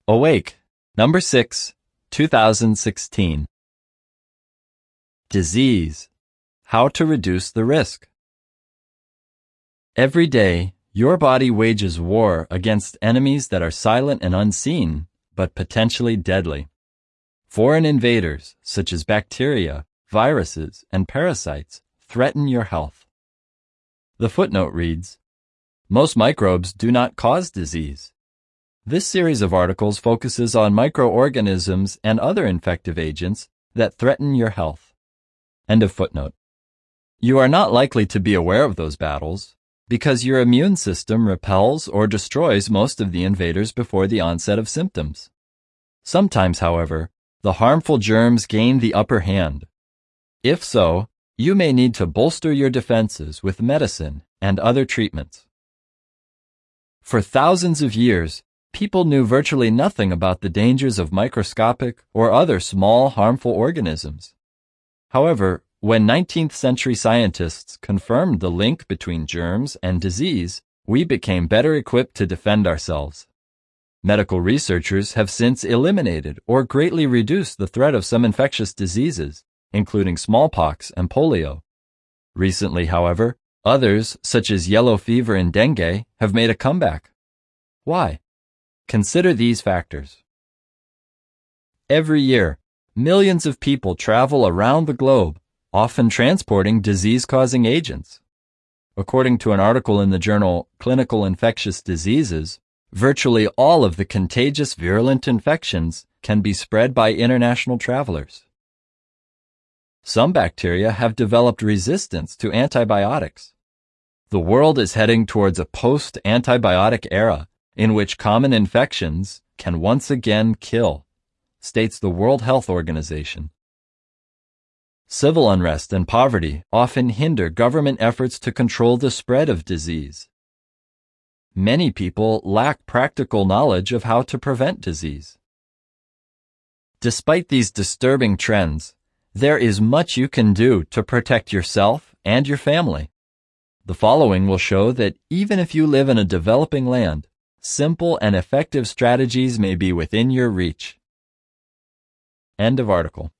Awake, number 6, 2016. Disease. How to reduce the risk. Every day, your body wages war against enemies that are silent and unseen, but potentially deadly. Foreign invaders, such as bacteria, viruses, and parasites, threaten your health. The footnote reads, most microbes do not cause disease. This series of articles focuses on microorganisms and other infective agents that threaten your health. End of footnote. You are not likely to be aware of those battles because your immune system repels or destroys most of the invaders before the onset of symptoms. Sometimes, however, the harmful germs gain the upper hand. If so, you may need to bolster your defenses with medicine and other treatments. For thousands of years, people knew virtually nothing about the dangers of microscopic or other small harmful organisms. However, when 19th century scientists confirmed the link between germs and disease, we became better equipped to defend ourselves. Medical researchers have since eliminated or greatly reduced the threat of some infectious diseases, including smallpox and polio. Recently, however, others, such as yellow fever and dengue, have made a comeback. Why? Consider these factors. Every year, millions of people travel around the globe, often transporting disease-causing agents. According to an article in the journal Clinical Infectious Diseases, virtually all of the contagious virulent infections can be spread by international travelers. Some bacteria have developed resistance to antibiotics. The world is heading towards a post-antibiotic era in which common infections can once again kill, states the World Health Organization. Civil unrest and poverty often hinder government efforts to control the spread of disease. Many people lack practical knowledge of how to prevent disease. Despite these disturbing trends, there is much you can do to protect yourself and your family. The following will show that even if you live in a developing land, simple and effective strategies may be within your reach. End of article.